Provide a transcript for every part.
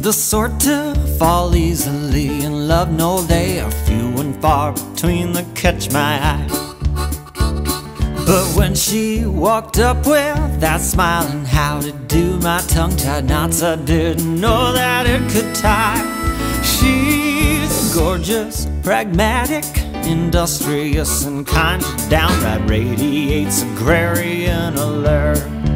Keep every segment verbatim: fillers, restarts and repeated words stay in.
the sort to fall easily in love. No, they are few and far between that catch my eye. But when she walked up with that smile and how to do, my tongue-tied knots I didn't know that it could tie. She's gorgeous, pragmatic, industrious, and kind of downright radiates agrarian allure.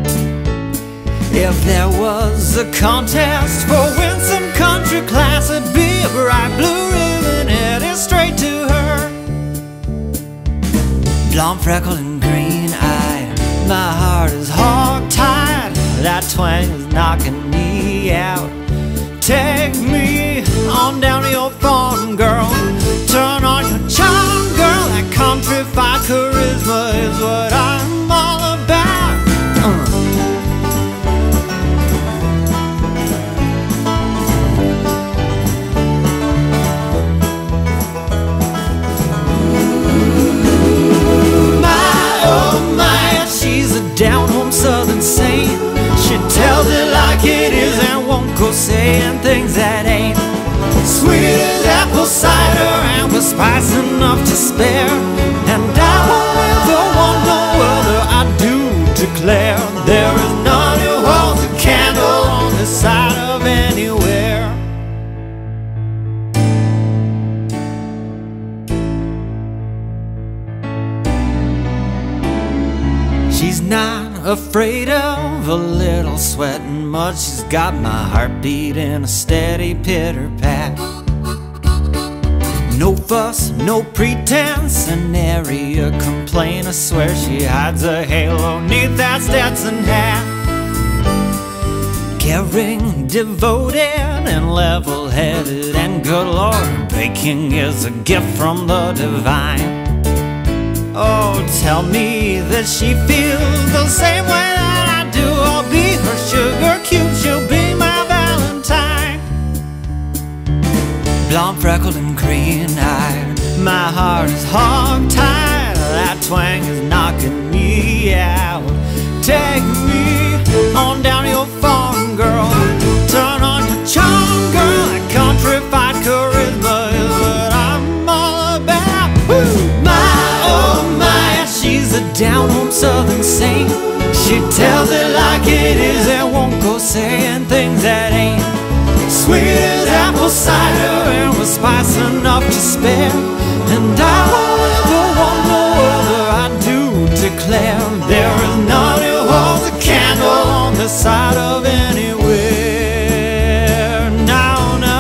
If there was a contest for winsome country class, it'd be a bright blue ribbon headed straight to her. Blonde, freckled, and green-eyed, my heart is hog-tied. That twang is knocking me out. Take me on down to your farm, girl. Turn on your charm, girl. That countrified charisma is what I'm all about. uh. She's a down-home southern saint. She tells it like it is and won't go saying things that ain't. Sweet as apple cider and with spice enough to spare. And I won't ever want no other, I do declare. There is none who holds a candle on this side of anywhere. She's not afraid of a little sweat and mud. She's got my heart beating a steady pitter-pat. No fuss, no pretense, an area complaint. I swear she hides a halo neath that Stetson hat. Caring, devoted, and level-headed, and good Lord, baking is a gift from the divine. Oh, tell me that she feels the same way that I do. I'll be her sugar cube, she'll be my Valentine. Blonde, freckled, and green-eyed, my heart is hog-tied. That twang is knocking me out. Take me on down to your farm, girl. Turn on your charm, girl. That countrified charisma is what I'm all about. Woo! She's a down-home southern saint. She tells it like it is and won't go saying things that ain't. Sweet as apple cider and with spice enough to spare. And I won't ever want no other, I do declare. There is none who holds a candle on this side of anywhere. No, no.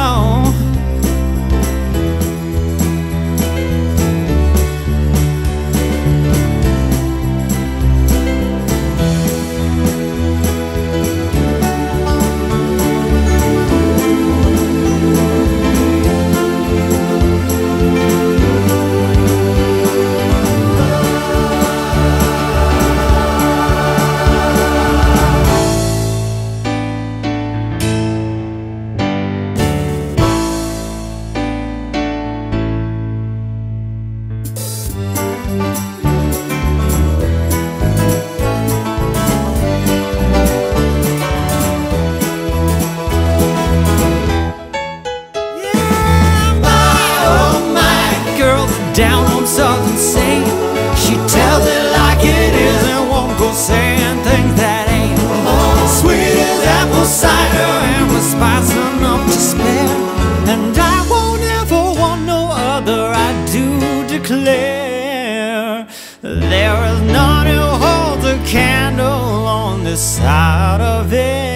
Down-home southern saint. She tells it like it is and won't go saying things that ain't. Sweet as apple cider and with spice enough to spare. And I won't ever want no other, I do declare. There is none who holds a candle on this side of it.